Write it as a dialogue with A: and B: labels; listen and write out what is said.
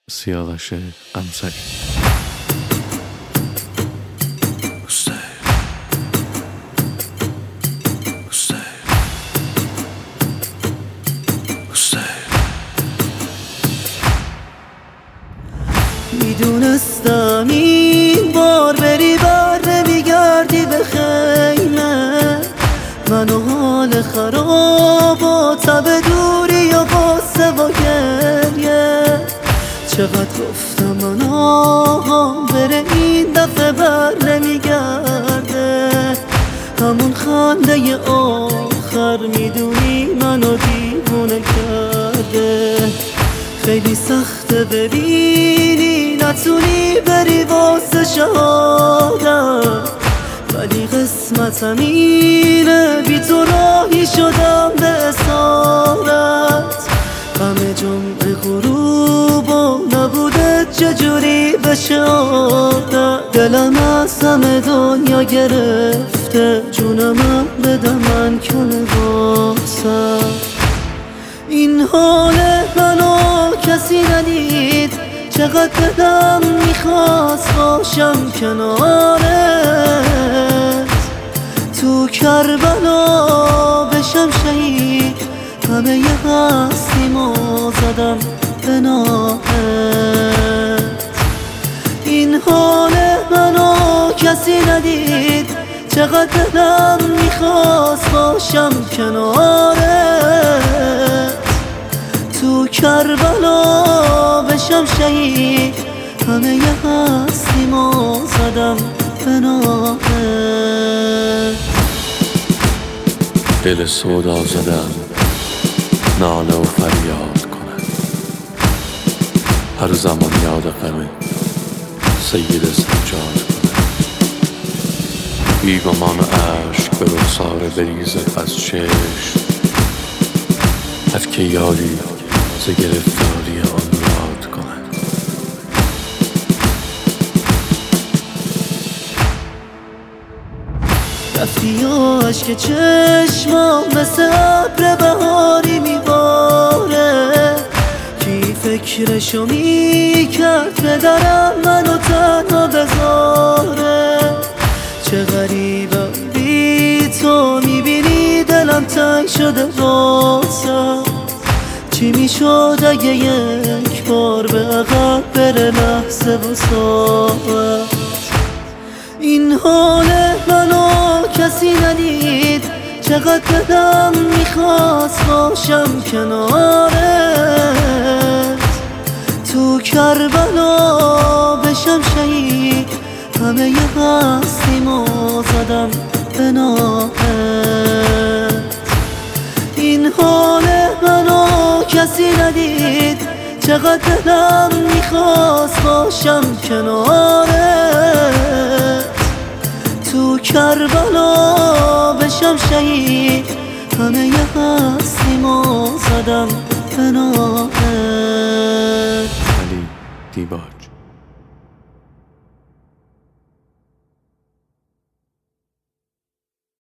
A: سیاوش قمصری.
B: میدونستم این بار بری بر نمیگردی به خیمه، من و حال خراب و تب دوری و غصه و گریه. چقدر گفتم من آهام بره این دفعه بر نمیگرده، همون خنده آخر میدونی منو دیوونه کرده. خیلی سخته ببینی نتونی بری واسه شهادت، ولی قسمتم اینه بی تو راهی شدم به اسارت. غم جمعه غروب و نبوده چجوری بشه عادت، دلم از همه دنیا گرفته، جونم بده من کنه واسه. این حال منو کسی ندید، چقدر دلم میخواست باشم کنارت، تو کربلا بشم شهید، همه ی هستیمو زدم به نامت. این حال منو کسی ندید، چقدر دلم میخواست باشم کنارت، تو کربلا بشم شهید، همه ی هستیمو زدم به نامت.
A: دل سودا زدم ناله و فریاد کنم، هر زمان یاد غم سید سجاد کنم. بیگمان عشق به رخساره بریزد از چشم، هر که یاری ز گرفتاری آن راد کند.
B: رفتی و عشق چشمام مثل ابر بهاری میباره، کی فکرشو میکرد پدرم منو تنها بذاره. چه غریبم بی تو میبینی دلم تنگ شده واسم، چی میشد اگه یک بار به عقب بره لحظه و ساعت. این حال منو کسی ندید، چقدر دلم میخواست باشم کنارت، تو کربلا بشم شهید، همه ی هستیمو زدم به نامت. این حال منو کسی ندید، چقدر دلم میخواست باشم کنارت، تو کربلا بشم شهید، همه ی هستیمو زدم به نامت.
A: علی دیبار.